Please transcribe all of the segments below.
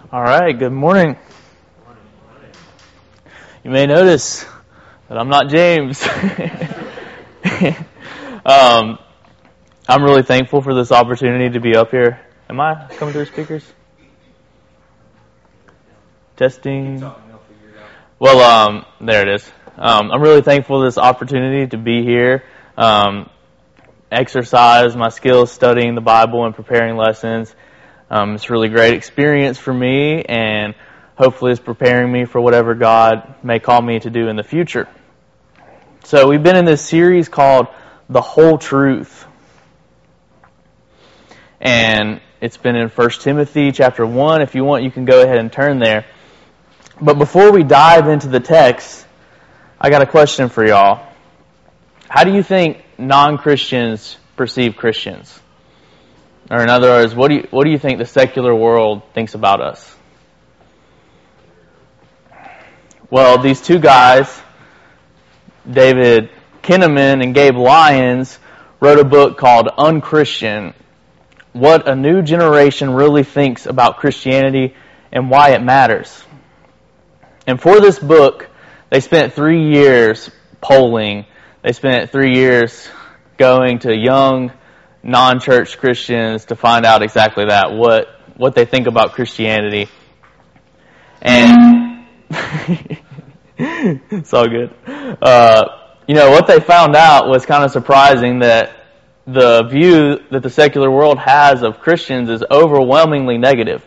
All right, good morning. You may notice that I'm not James. I'm really thankful for this opportunity to be up here. Am I coming through speakers? Testing. Well, there it is. I'm really thankful for this opportunity to be here, exercise my skills studying the Bible and preparing lessons. It's a really great experience for me, and hopefully it's preparing me for whatever God may call me to do in the future. So we've been in this series called The Whole Truth. And it's been in 1 Timothy chapter 1. If you want, you can go ahead and turn there. But before we dive into the text, I got a question for y'all. How do you think non-Christians perceive Christians? Or in other words, what do you think the secular world thinks about us? Well, these two guys, David Kinnaman and Gabe Lyons, wrote a book called Unchristian: What a New Generation Really Thinks About Christianity and Why It Matters. And for this book, they spent 3 years polling. They spent 3 years going to young non-church Christians to find out exactly that, what they think about Christianity. And it's all good. What they found out was kind of surprising, that the view that the secular world has of Christians is overwhelmingly negative.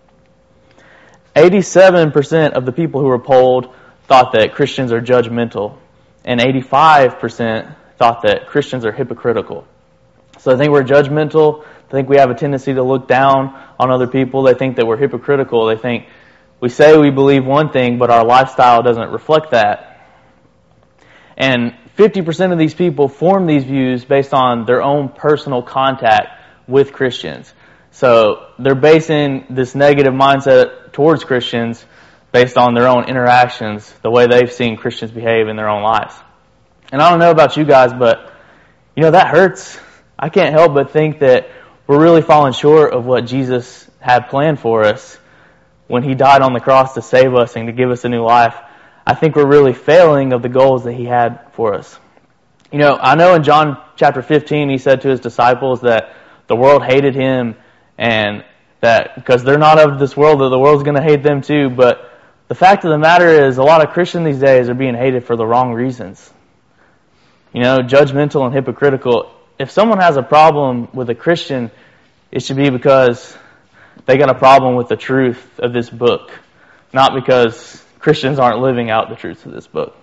87% of the people who were polled thought that Christians are judgmental, and 85% thought that Christians are hypocritical. So they think we're judgmental. They think we have a tendency to look down on other people. They think that we're hypocritical. They think we say we believe one thing, but our lifestyle doesn't reflect that. And 50% of these people form these views based on their own personal contact with Christians. So they're basing this negative mindset towards Christians based on their own interactions, the way they've seen Christians behave in their own lives. And I don't know about you guys, but that hurts. I can't help but think that we're really falling short of what Jesus had planned for us when He died on the cross to save us and to give us a new life. I think we're really failing of the goals that He had for us. I know in John chapter 15, He said to His disciples that the world hated Him, and that because they're not of this world, that the world's going to hate them too. But the fact of the matter is, a lot of Christians these days are being hated for the wrong reasons. Judgmental and hypocritical. If someone has a problem with a Christian, it should be because they got a problem with the truth of this book, not because Christians aren't living out the truth of this book.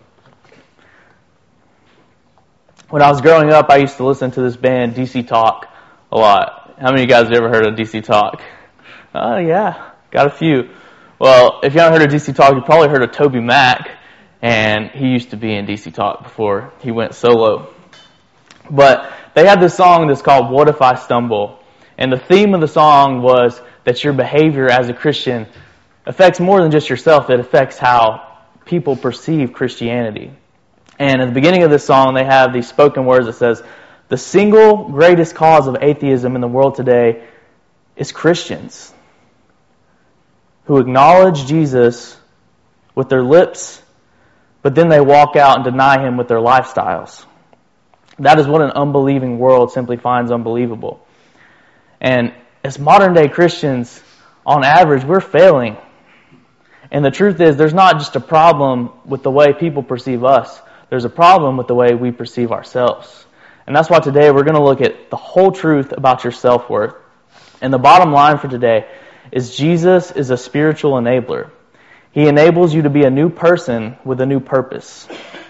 When I was growing up, I used to listen to this band, DC Talk, a lot. How many of you guys have ever heard of DC Talk? Oh, yeah, got a few. Well, if you haven't heard of DC Talk, you probably heard of Toby Mac, and he used to be in DC Talk before he went solo. But they had this song that's called What If I Stumble? And the theme of the song was that your behavior as a Christian affects more than just yourself. It affects how people perceive Christianity. And at the beginning of this song, they have these spoken words that says, the single greatest cause of atheism in the world today is Christians who acknowledge Jesus with their lips, but then they walk out and deny Him with their lifestyles. That is what an unbelieving world simply finds unbelievable. And as modern day Christians, on average, we're failing. And the truth is, there's not just a problem with the way people perceive us. There's a problem with the way we perceive ourselves. And that's why today we're going to look at the whole truth about your self-worth. And the bottom line for today is Jesus is a spiritual enabler. He enables you to be a new person with a new purpose.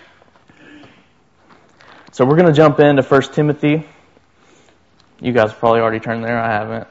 So we're going to jump into 1 Timothy. You guys probably already turned there. I haven't.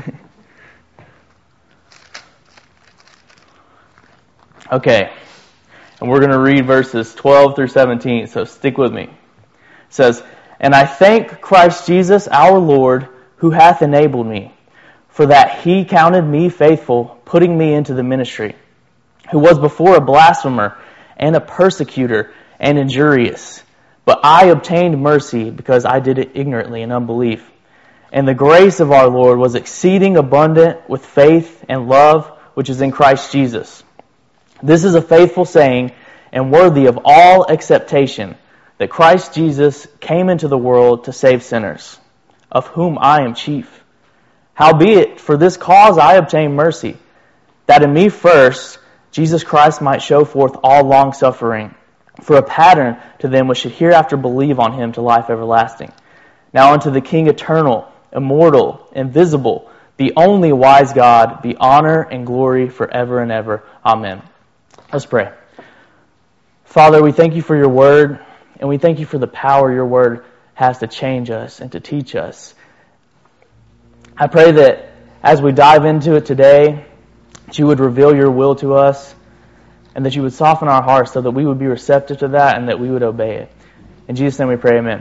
Okay. And we're going to read verses 12 through 17. So stick with me. It says, And I thank Christ Jesus our Lord, who hath enabled me, for that He counted me faithful, putting me into the ministry, who was before a blasphemer and a persecutor and injurious. But I obtained mercy because I did it ignorantly in unbelief. And the grace of our Lord was exceeding abundant with faith and love which is in Christ Jesus. This is a faithful saying and worthy of all acceptation, that Christ Jesus came into the world to save sinners, of whom I am chief. Howbeit, for this cause I obtain mercy, that in me first Jesus Christ might show forth all long-suffering, for a pattern to them which should hereafter believe on him to life everlasting. Now unto the King eternal, immortal, invisible, the only wise God, be honor and glory forever and ever. Amen. Let's pray. Father, we thank you for your word, and we thank you for the power your word has to change us and to teach us. I pray that as we dive into it today, that you would reveal your will to us, and that you would soften our hearts so that we would be receptive to that and that we would obey it. In Jesus' name we pray, amen.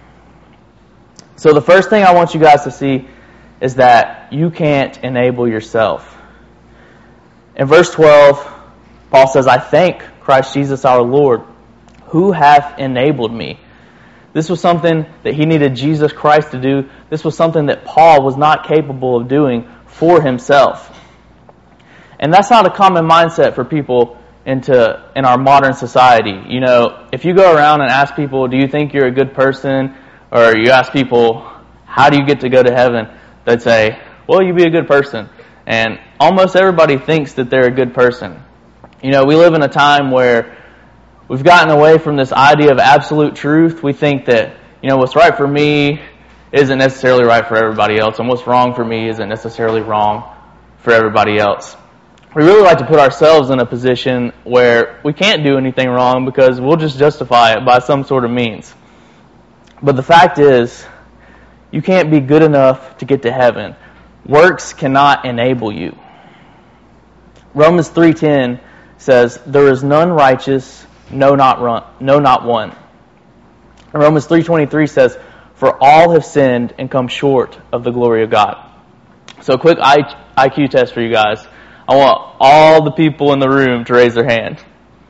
So the first thing I want you guys to see is that you can't enable yourself. In verse 12, Paul says, I thank Christ Jesus our Lord, who hath enabled me. This was something that he needed Jesus Christ to do. This was something that Paul was not capable of doing for himself. And that's not a common mindset for people in our modern society. You know, if you go around and ask people, do you think you're a good person? Or you ask people, how do you get to go to heaven? They'd say, well, you be a good person. And almost everybody thinks that they're a good person. You know, we live in a time where we've gotten away from this idea of absolute truth. We think that, you know, what's right for me isn't necessarily right for everybody else, and what's wrong for me isn't necessarily wrong for everybody else. We really like to put ourselves in a position where we can't do anything wrong because we'll just justify it by some sort of means. But the fact is, you can't be good enough to get to heaven. Works cannot enable you. Romans 3:10 says, there is none righteous, no not one. And Romans 3:23 says, for all have sinned and come short of the glory of God. So a quick IQ test for you guys. I want all the people in the room to raise their hand.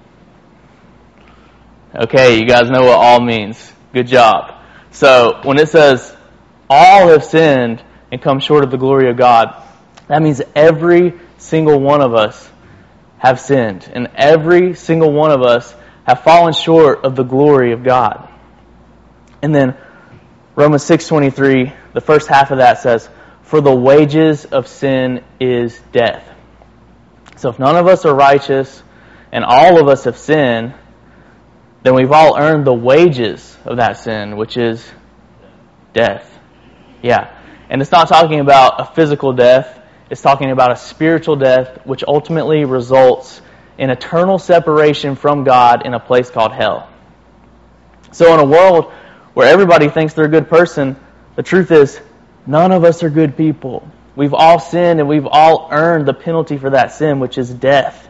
Okay, you guys know what all means. Good job. So when it says all have sinned and come short of the glory of God, that means every single one of us have sinned, and every single one of us have fallen short of the glory of God. And then Romans 6:23, the first half of that says, for the wages of sin is death. So if none of us are righteous and all of us have sinned, then we've all earned the wages of that sin, which is death. Yeah. And it's not talking about a physical death. It's talking about a spiritual death, which ultimately results in eternal separation from God in a place called hell. So in a world where everybody thinks they're a good person, the truth is, none of us are good people. We've all sinned and we've all earned the penalty for that sin, which is death.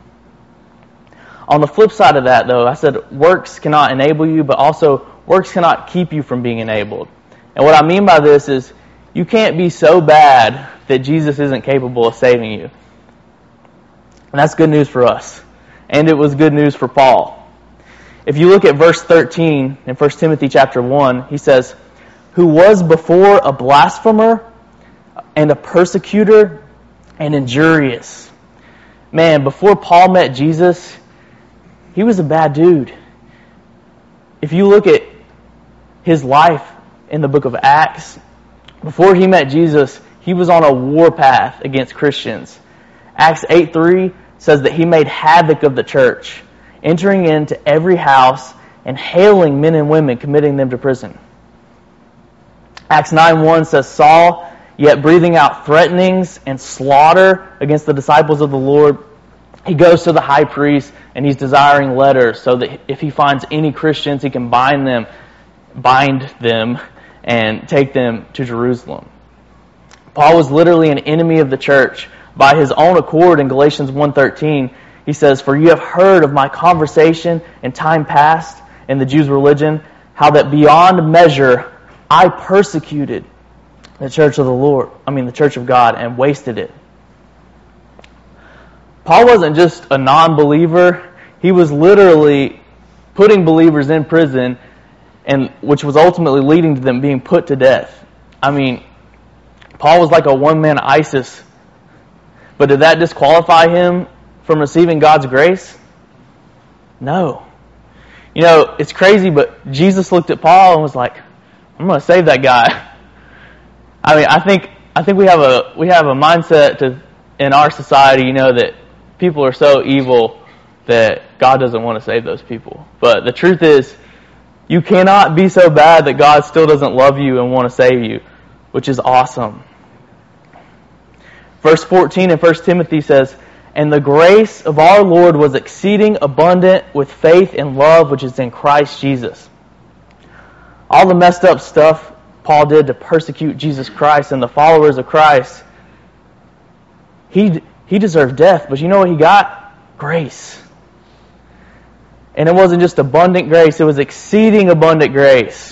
On the flip side of that, though, I said works cannot enable you, but also works cannot keep you from being enabled. And what I mean by this is you can't be so bad that Jesus isn't capable of saving you. And that's good news for us. And it was good news for Paul. If you look at verse 13 in 1 Timothy chapter 1, he says, who was before a blasphemer and a persecutor and injurious. Man, before Paul met Jesus, he was a bad dude. If you look at his life in the book of Acts, before he met Jesus, he was on a war path against Christians. Acts 8:3 says that he made havoc of the church, entering into every house and hailing men and women, committing them to prison. Acts 9:1 says, Saul, yet breathing out threatenings and slaughter against the disciples of the Lord, he goes to the high priest and he's desiring letters so that if he finds any Christians, he can bind them and take them to Jerusalem. Paul was literally an enemy of the church. By his own accord in Galatians 1:13, he says, for you have heard of my conversation in time past in the Jews' religion, how that beyond measure I persecuted the church of the church of God, and wasted it. Paul wasn't just a non-believer. He was literally putting believers in prison, and which was ultimately leading to them being put to death. I mean, Paul was like a one-man ISIS But did that disqualify him from receiving God's grace? No. You know, it's crazy, but Jesus looked at Paul and was like, I'm going to save that guy. I mean, I think we have a mindset in our society, you know, that people are so evil that God doesn't want to save those people. But the truth is, you cannot be so bad that God still doesn't love you and want to save you, which is awesome. Verse 14 in 1 Timothy says, and the grace of our Lord was exceeding abundant with faith and love which is in Christ Jesus. All the messed up stuff Paul did to persecute Jesus Christ and the followers of Christ, he deserved death, but you know what he got? Grace. And it wasn't just abundant grace, it was exceeding abundant grace.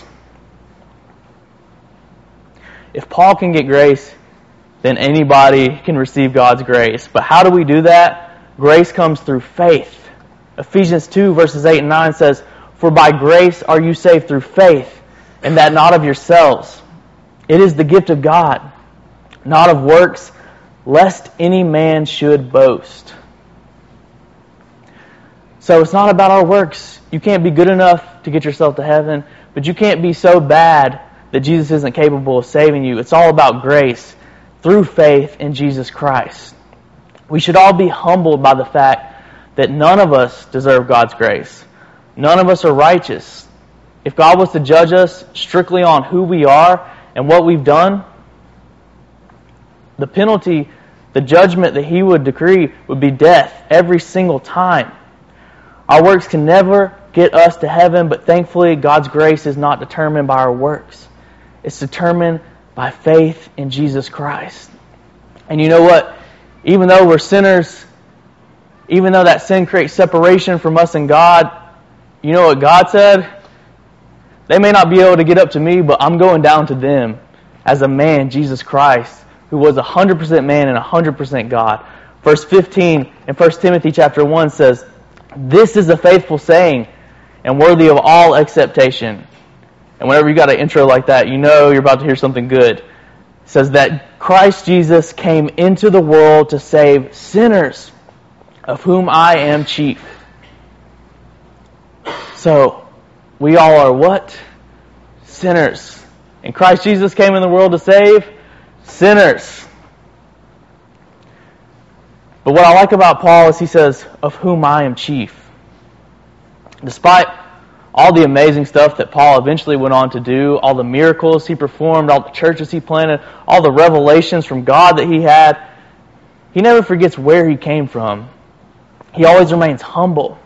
If Paul can get grace, then anybody can receive God's grace. But how do we do that? Grace comes through faith. Ephesians 2 verses 8 and 9 says, for by grace are you saved through faith, and that not of yourselves. It is the gift of God, not of works, lest any man should boast. So it's not about our works. You can't be good enough to get yourself to heaven, but you can't be so bad that Jesus isn't capable of saving you. It's all about grace through faith in Jesus Christ. We should all be humbled by the fact that none of us deserve God's grace. None of us are righteous. If God was to judge us strictly on who we are and what we've done, the penalty, the judgment that He would decree would be death every single time. Our works can never get us to heaven, but thankfully God's grace is not determined by our works. It's determined by faith in Jesus Christ. And you know what? Even though we're sinners, even though that sin creates separation from us and God, you know what God said? They may not be able to get up to me, but I'm going down to them as a man, Jesus Christ, who was 100% man and 100% God. Verse 15 in 1 Timothy chapter 1 says, this is a faithful saying and worthy of all acceptation. And whenever you got an intro like that, you know you're about to hear something good. It says that Christ Jesus came into the world to save sinners, of whom I am chief. So, we all are what? Sinners. And Christ Jesus came in the world to save sinners. But what I like about Paul is he says, of whom I am chief. Despite all the amazing stuff that Paul eventually went on to do, all the miracles he performed, all the churches he planted, all the revelations from God that he had, he never forgets where he came from. He always remains humble.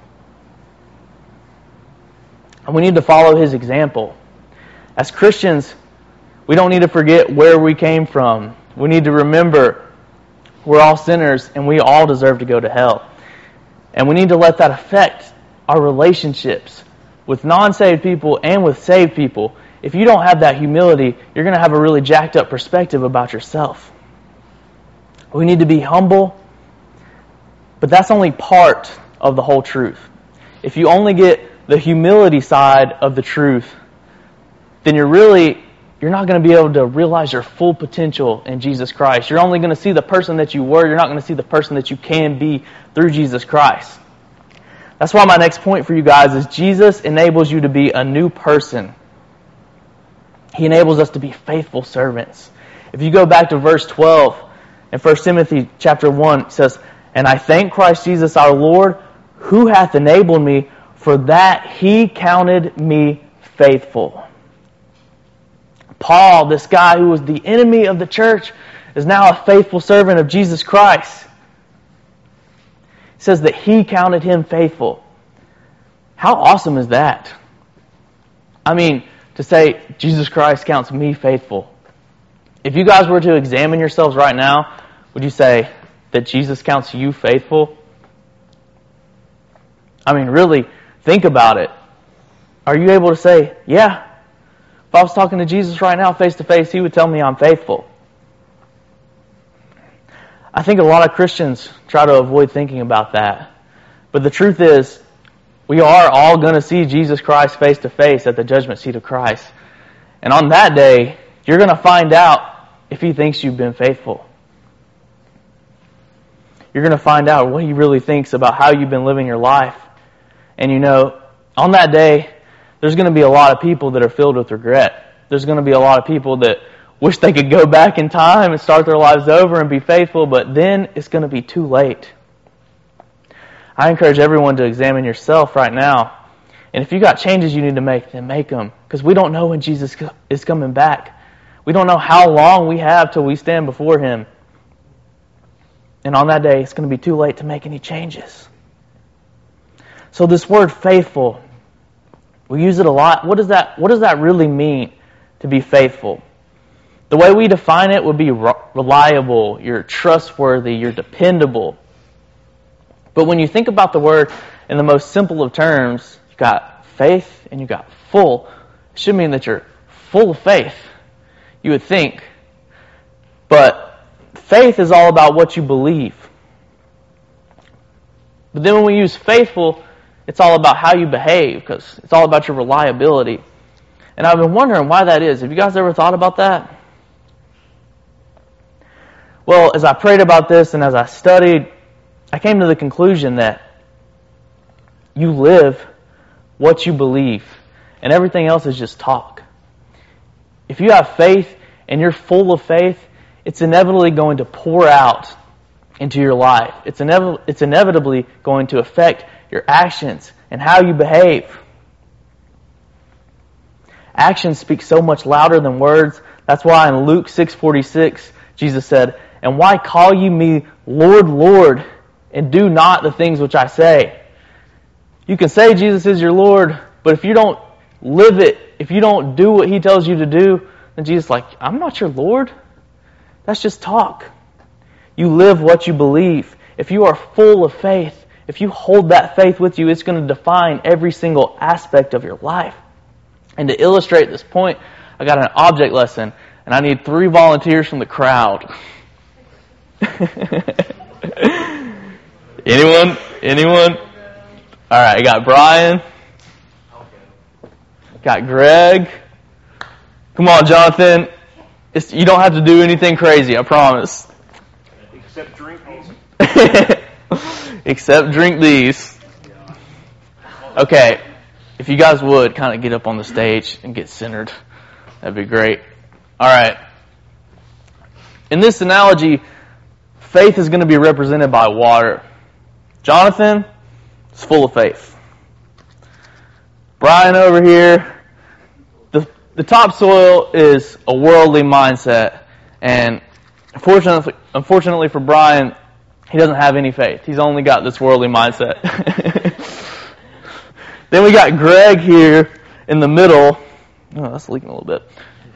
And we need to follow his example. As Christians, we don't need to forget where we came from. We need to remember we're all sinners and we all deserve to go to hell. And we need to let that affect our relationships with non-saved people and with saved people. If you don't have that humility, you're going to have a really jacked up perspective about yourself. We need to be humble, but that's only part of the whole truth. If you only get the humility side of the truth, then you're not going to be able to realize your full potential in Jesus Christ. You're only going to see the person that you were. You're not going to see the person that you can be through Jesus Christ. That's why my next point for you guys is Jesus enables you to be a new person. He enables us to be faithful servants. If you go back to verse 12 in 1 Timothy chapter 1, it says, and I thank Christ Jesus our Lord, who hath enabled me, for that He counted me faithful. Paul, this guy who was the enemy of the church, is now a faithful servant of Jesus Christ. It says that He counted him faithful. How awesome is that? I mean, to say, Jesus Christ counts me faithful. If you guys were to examine yourselves right now, would you say that Jesus counts you faithful? I mean, really, think about it. Are you able to say, yeah, if I was talking to Jesus right now face to face, He would tell me I'm faithful? I think a lot of Christians try to avoid thinking about that. But the truth is, we are all going to see Jesus Christ face to face at the judgment seat of Christ. And on that day, you're going to find out if He thinks you've been faithful. you're going to find out what He really thinks about how you've been living your life. And on that day, there's going to be a lot of people that are filled with regret. There's going to be a lot of people that wish they could go back in time and start their lives over and be faithful, but then it's going to be too late. I encourage everyone to examine yourself right now. And if you got changes you need to make, then make them. Because we don't know when Jesus is coming back. We don't know how long we have till we stand before Him. And on that day, it's going to be too late to make any changes. So this word faithful, we use it a lot. What does that really mean, to be faithful? The way we define it would be reliable, you're trustworthy, you're dependable. But when you think about the word in the most simple of terms, you've got faith and you've got full. It should mean that you're full of faith, you would think. But faith is all about what you believe. But then when we use faithful, it's all about how you behave, because it's all about your reliability. And I've been wondering why that is. Have you guys ever thought about that? Well, as I prayed about this and as I studied, I came to the conclusion that you live what you believe, and everything else is just talk. If you have faith and you're full of faith, it's inevitably going to pour out into your life. It's inevitably going to affect your actions and how you behave. Actions speak so much louder than words. That's why in Luke 6:46, Jesus said, "And why call ye me Lord, Lord, and do not the things which I say?" You can say Jesus is your Lord, but if you don't live it, if you don't do what He tells you to do, then Jesus is like, "I'm not your Lord." That's just talk. You live what you believe. If you are full of faith, if you hold that faith with you, it's going to define every single aspect of your life. And to illustrate this point, I got an object lesson, and I need 3 volunteers from the crowd. Anyone? All right, I got Brian. Got Greg. Come on, Jonathan. You don't have to do anything crazy, I promise. Except drink these. Except drink these. Okay, if you guys would kind of get up on the stage and get centered, that'd be great. All right. In this analogy, faith is going to be represented by water. Jonathan is full of faith. Brian over here, the topsoil is a worldly mindset. And unfortunately for Brian, he doesn't have any faith. He's only got this worldly mindset. Then we got Greg here in the middle. Oh, that's leaking a little bit.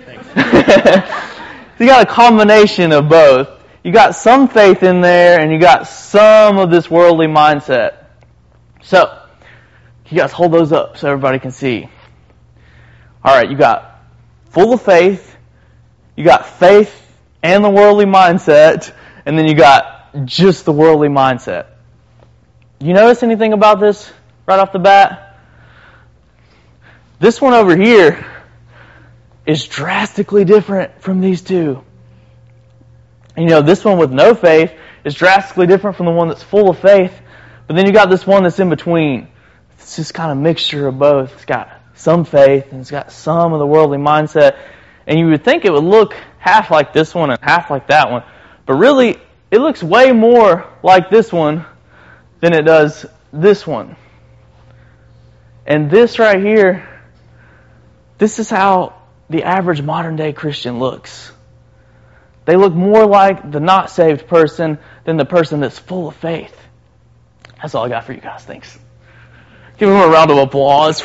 You got a combination of both. You got some faith in there, and you got some of this worldly mindset. So, you guys hold those up so everybody can see. All right, you got full of faith, you got faith and the worldly mindset, and then you got just the worldly mindset. You notice anything about this right off the bat? This one over here is drastically different from these two. This one with no faith is drastically different from the one that's full of faith. But then you got this one that's in between. It's just kind of mixture of both. It's got some faith and it's got some of the worldly mindset. And you would think it would look half like this one and half like that one. But really, it looks way more like this one than it does this one. And this right here, this is how the average modern day Christian looks. They look more like the not saved person than the person that's full of faith. That's all I got for you guys. Thanks. Give them a round of applause.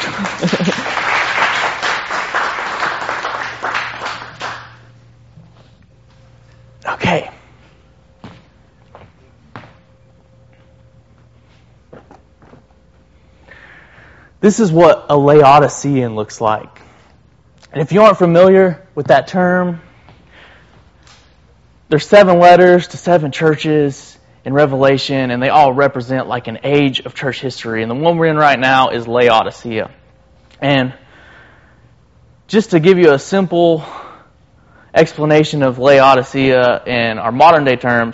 Okay. This is what a Laodicean looks like. And if you aren't familiar with that term, there's 7 letters to 7 churches in Revelation, and they all represent like an age of church history. And the one we're in right now is Laodicea. And just to give you a simple explanation of Laodicea in our modern day terms,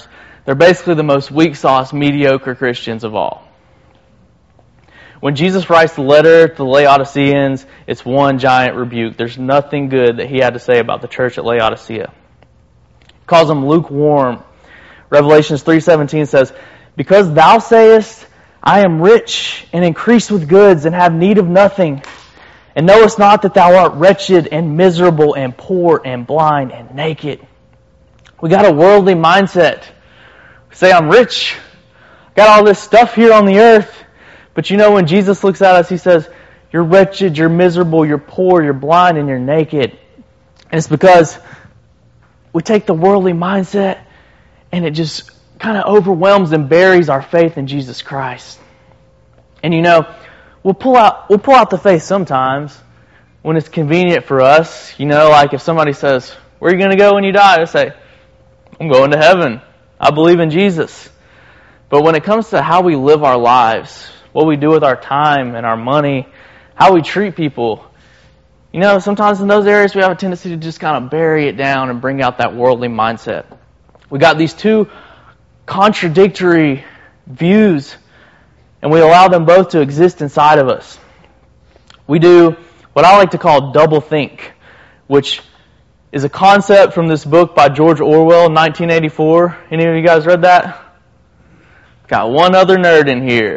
They're basically the most weak-sauce, mediocre Christians of all. When Jesus writes the letter to the Laodiceans, it's one giant rebuke. There's nothing good that he had to say about the church at Laodicea. He calls them lukewarm. Revelations 3:17 says, "Because thou sayest, I am rich and increase with goods and have need of nothing, and knowest not that thou art wretched and miserable and poor and blind and naked." We got a worldly mindset. We say, I'm rich. Got all this stuff here on the earth. But you know, when Jesus looks at us, he says, you're wretched, you're miserable, you're poor, you're blind, and you're naked. And it's because we take the worldly mindset and it just kind of overwhelms and buries our faith in Jesus Christ. And you know, we'll pull out the faith sometimes when it's convenient for us. You know, like if somebody says, where are you going to go when you die? I say, I'm going to heaven. I believe in Jesus. But when it comes to how we live our lives, what we do with our time and our money, how we treat people, you know, sometimes in those areas we have a tendency to just kind of bury it down and bring out that worldly mindset. We got these two contradictory views, and we allow them both to exist inside of us. We do what I like to call double think, which is a concept from this book by George Orwell, 1984. Any of you guys read that? Got one other nerd in here.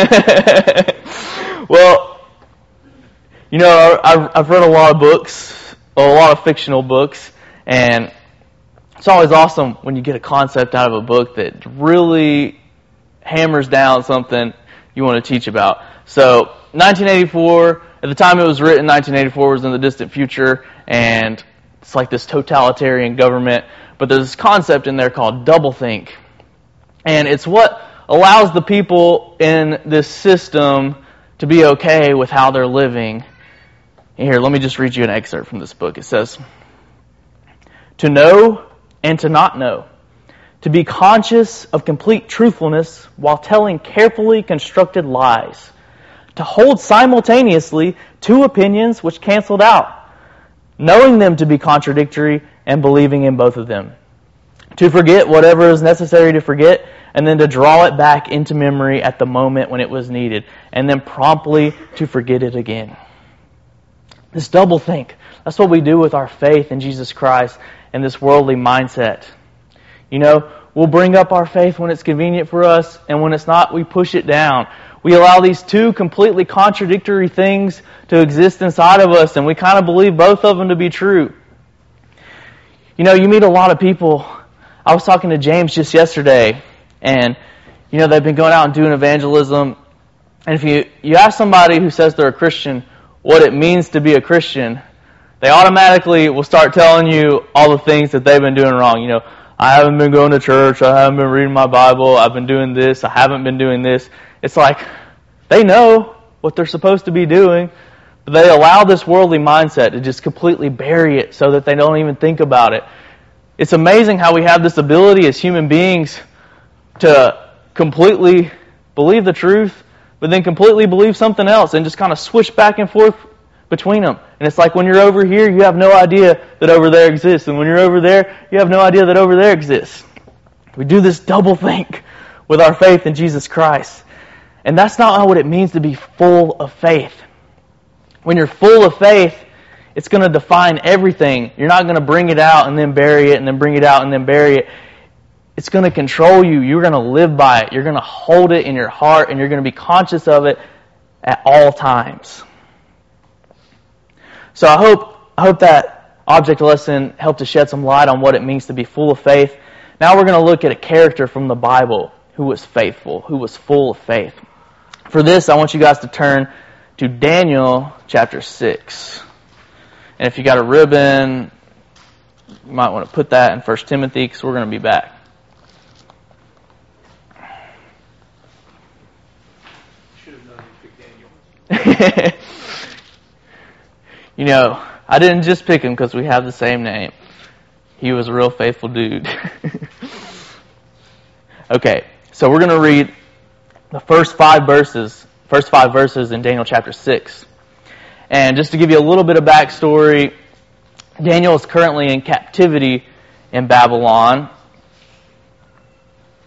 Well, you know, I've read a lot of books, a lot of fictional books, and it's always awesome when you get a concept out of a book that really hammers down something you want to teach about. So, 1984, at the time it was written, 1984 was in the distant future, and it's like this totalitarian government, but there's this concept in there called doublethink. And it's what allows the people in this system to be okay with how they're living. Here, let me just read you an excerpt from this book. It says, "To know and to not know. To be conscious of complete truthfulness while telling carefully constructed lies. To hold simultaneously two opinions which canceled out, knowing them to be contradictory and believing in both of them. To forget whatever is necessary to forget, and then to draw it back into memory at the moment when it was needed, and then promptly to forget it again." This doublethink, that's what we do with our faith in Jesus Christ and this worldly mindset. You know, we'll bring up our faith when it's convenient for us, and when it's not, we push it down. We allow these two completely contradictory things to exist inside of us, and we kind of believe both of them to be true. You know, you meet a lot of people. I was talking to James just yesterday, and, you know, they've been going out and doing evangelism. And if you ask somebody who says they're a Christian what it means to be a Christian, they automatically will start telling you all the things that they've been doing wrong. You know, I haven't been going to church, I haven't been reading my Bible, I've been doing this, I haven't been doing this. It's like, they know what they're supposed to be doing, but they allow this worldly mindset to just completely bury it so that they don't even think about it. It's amazing how we have this ability as human beings to completely believe the truth, but then completely believe something else and just kind of switch back and forth between them. And it's like when you're over here, you have no idea that over there exists. And when you're over there, you have no idea that over there exists. We do this double think with our faith in Jesus Christ. And that's not what it means to be full of faith. When you're full of faith, it's going to define everything. You're not going to bring it out and then bury it and then bring it out and then bury it. It's going to control you. You're going to live by it. You're going to hold it in your heart, and you're going to be conscious of it at all times. So I hope that object lesson helped to shed some light on what it means to be full of faith. Now we're going to look at a character from the Bible who was faithful, who was full of faith. For this, I want you guys to turn to Daniel chapter 6. And if you got a ribbon, you might want to put that in 1 Timothy, because we're going to be back. Should have known you picked Daniel. You know, I didn't just pick him because we have the same name. He was a real faithful dude. Okay, so we're going to read the first five verses in Daniel chapter 6. And just to give you a little bit of backstory, Daniel is currently in captivity in Babylon.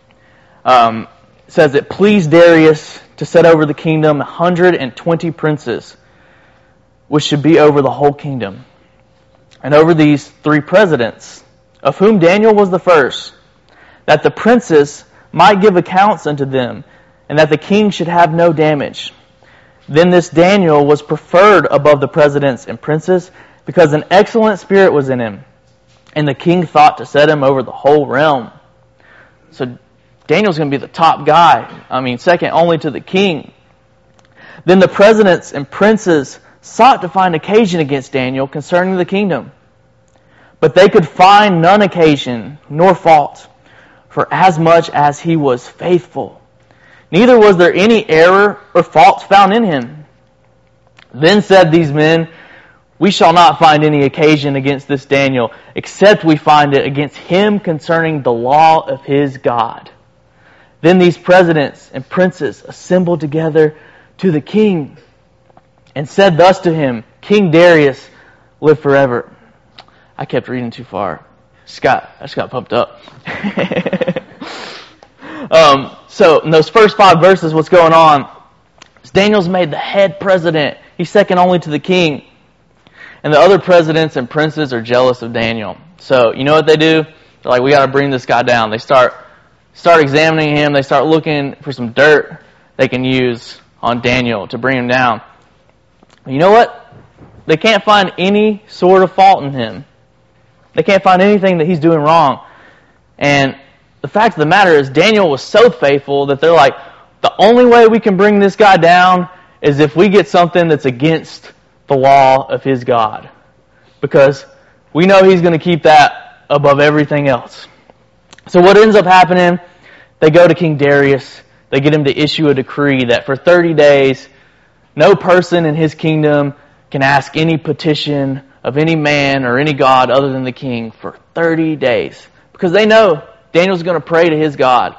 says it pleased Darius to set over the kingdom 120 princes, which should be over the whole kingdom, and over these 3 presidents, of whom Daniel was the first, that the princes might give accounts unto them, and that the king should have no damage. Then this Daniel was preferred above the presidents and princes, because an excellent spirit was in him, and the king thought to set him over the whole realm. So Daniel's going to be the top guy. Second only to the king. Then the presidents and princes sought to find occasion against Daniel concerning the kingdom. But they could find none occasion, nor fault, for as much as he was faithful. Neither was there any error or fault found in him. Then said these men, we shall not find any occasion against this Daniel, except we find it against him concerning the law of his God. Then these presidents and princes assembled together to the king, and said thus to him, King Darius, live forever. I kept reading too far. I just got pumped up. So in those first 5 verses, what's going on is Daniel's made the head president. He's second only to the king. And the other presidents and princes are jealous of Daniel. So you know what they do? They're like, we got to bring this guy down. They start examining him. They start looking for some dirt they can use on Daniel to bring him down. You know what? They can't find any sort of fault in him. They can't find anything that he's doing wrong. And the fact of the matter is, Daniel was so faithful that they're like, the only way we can bring this guy down is if we get something that's against the law of his God. Because we know he's going to keep that above everything else. So what ends up happening, they go to King Darius. They get him to issue a decree that for 30 days, no person in his kingdom can ask any petition of any man or any god other than the king for 30 days. Because they know Daniel's going to pray to his God.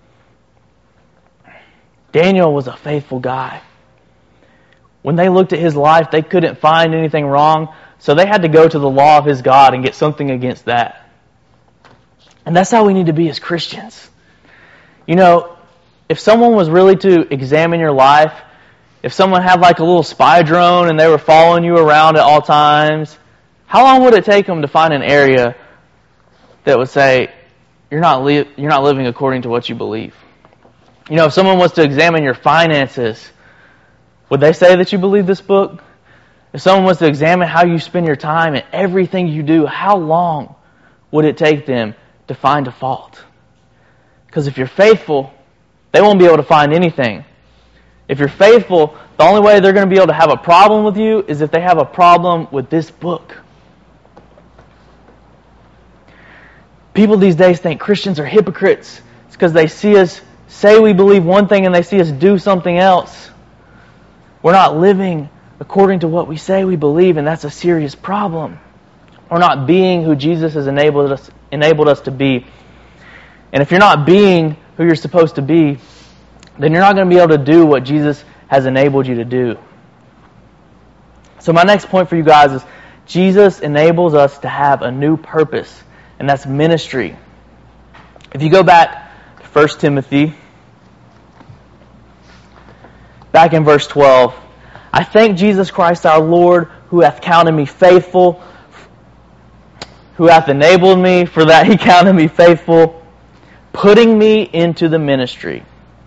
Daniel was a faithful guy. When they looked at his life, they couldn't find anything wrong, so they had to go to the law of his God and get something against that. And that's how we need to be as Christians. You know, if someone was really to examine your life, if someone had like a little spy drone and they were following you around at all times, how long would it take them to find an area that would say, you're not living according to what you believe? You know, if someone was to examine your finances, would they say that you believe this book? If someone was to examine how you spend your time and everything you do, how long would it take them to find a fault? Because if you're faithful, they won't be able to find anything. If you're faithful, the only way they're going to be able to have a problem with you is if they have a problem with this book. People these days think Christians are hypocrites. It's because they see us say we believe one thing and they see us do something else. We're not living according to what we say we believe, and that's a serious problem. We're not being who Jesus has enabled us to be. And if you're not being who you're supposed to be, then you're not going to be able to do what Jesus has enabled you to do. So my next point for you guys is Jesus enables us to have a new purpose, and that's ministry. If you go back to 1 Timothy, back in verse 12, I thank Jesus Christ our Lord, who hath counted me faithful, who hath enabled me, for that he counted me faithful, putting me into the ministry.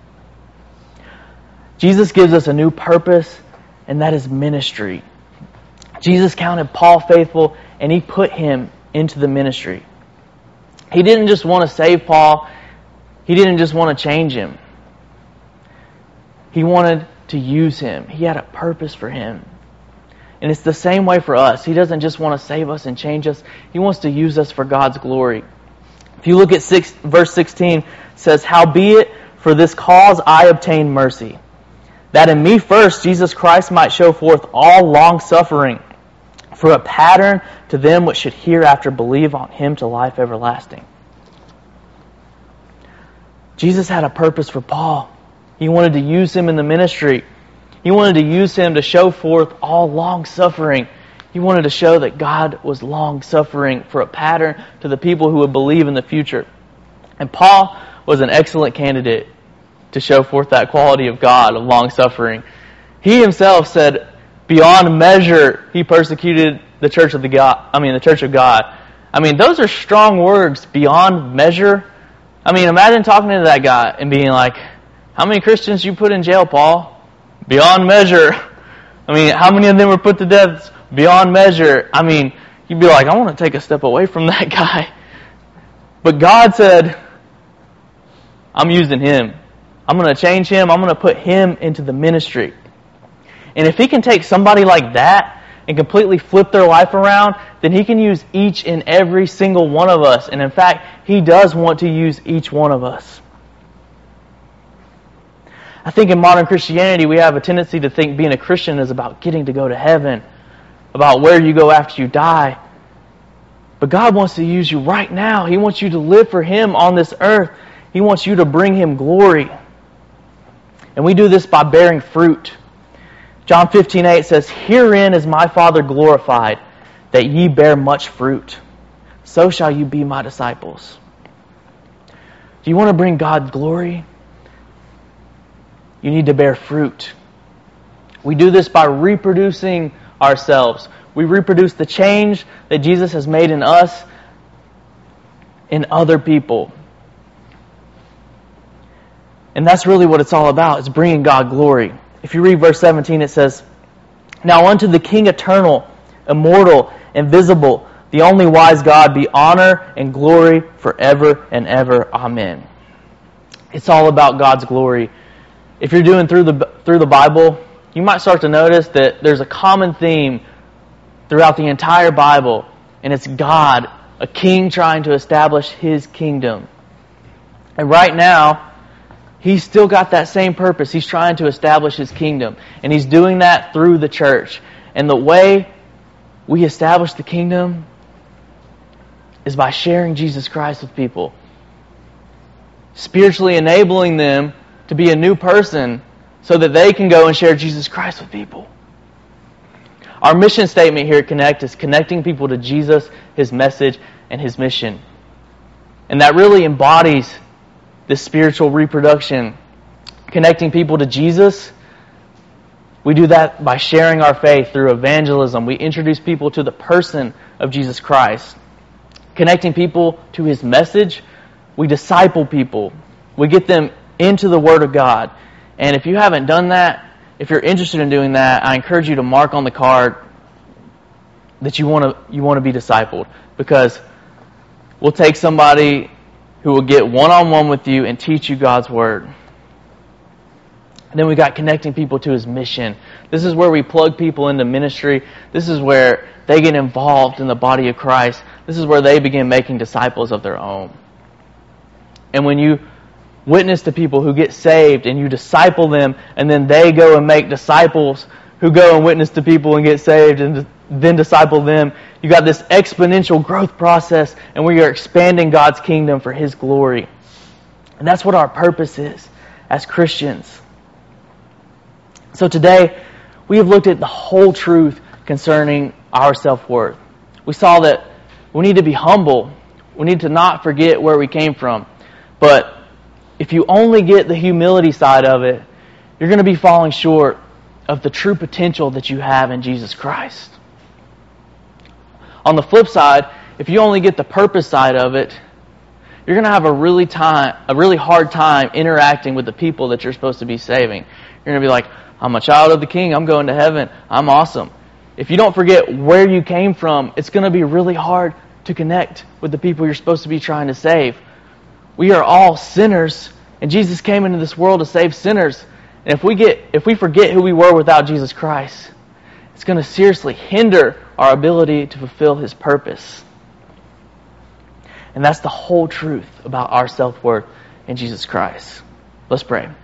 Jesus gives us a new purpose, and that is ministry. Jesus counted Paul faithful, and he put him into the ministry. He didn't just want to save Paul. He didn't just want to change him. He wanted to use him. He had a purpose for him. And it's the same way for us. He doesn't just want to save us and change us. He wants to use us for God's glory. If you look at verse 16, it says, Howbeit, for this cause I obtained mercy, that in me first Jesus Christ might show forth all long-suffering, for a pattern to them which should hereafter believe on him to life everlasting. Jesus had a purpose for Paul. He wanted to use him in the ministry. He wanted to use him to show forth all long-suffering. He wanted to show that God was long-suffering for a pattern to the people who would believe in the future. And Paul was an excellent candidate to show forth that quality of God, of long-suffering. He himself said, beyond measure, he persecuted the church of God. I mean, those are strong words, beyond measure. I mean, imagine talking to that guy and being like, how many Christians you put in jail, Paul? Beyond measure. I mean, how many of them were put to death? Beyond measure. I mean, you'd be like, I want to take a step away from that guy. But God said, I'm using him. I'm going to change him. I'm going to put him into the ministry. And if he can take somebody like that and completely flip their life around, then he can use each and every single one of us. And in fact, he does want to use each one of us. I think in modern Christianity, we have a tendency to think being a Christian is about getting to go to heaven, about where you go after you die. But God wants to use you right now. He wants you to live for Him on this earth. He wants you to bring Him glory. And we do this by bearing fruit. John 15:8 says, Herein is my Father glorified, that ye bear much fruit. So shall you be my disciples. Do you want to bring God glory? You need to bear fruit. We do this by reproducing ourselves. We reproduce the change that Jesus has made in us, in other people. And that's really what it's all about, is bringing God glory. If you read verse 17, it says, Now unto the King eternal, immortal, invisible, the only wise God, be honor and glory forever and ever. Amen. It's all about God's glory. If you're doing through the Bible, you might start to notice that there's a common theme throughout the entire Bible, and it's God, a king trying to establish His kingdom. And right now, He's still got that same purpose. He's trying to establish His kingdom, and He's doing that through the church. And the way we establish the kingdom is by sharing Jesus Christ with people, spiritually enabling them to be a new person so that they can go and share Jesus Christ with people. Our mission statement here at Connect is connecting people to Jesus, His message, and His mission. And that really embodies this spiritual reproduction. Connecting people to Jesus, we do that by sharing our faith through evangelism. We introduce people to the person of Jesus Christ. Connecting people to His message, we disciple people. We get them into the Word of God. And if you haven't done that, if you're interested in doing that, I encourage you to mark on the card that you want to be discipled, because we'll take somebody who will get one-on-one with you and teach you God's Word. And then we got connecting people to His mission. This is where we plug people into ministry. This is where they get involved in the body of Christ. This is where they begin making disciples of their own. And when you witness to people who get saved and you disciple them, and then they go and make disciples who go and witness to people and get saved and then disciple them, you got this exponential growth process, and we are expanding God's kingdom for His glory. And that's what our purpose is as Christians. So today, we have looked at the whole truth concerning our self-worth. We saw that we need to be humble. We need to not forget where we came from. But if you only get the humility side of it, you're going to be falling short of the true potential that you have in Jesus Christ. On the flip side, if you only get the purpose side of it, you're going to have a really hard time interacting with the people that you're supposed to be saving. You're going to be like, I'm a child of the King. I'm going to heaven. I'm awesome. If you don't forget where you came from, it's going to be really hard to connect with the people you're supposed to be trying to save. We are all sinners, and Jesus came into this world to save sinners. And if we forget who we were without Jesus Christ, it's going to seriously hinder our ability to fulfill His purpose. And that's the whole truth about our self-worth in Jesus Christ. Let's pray.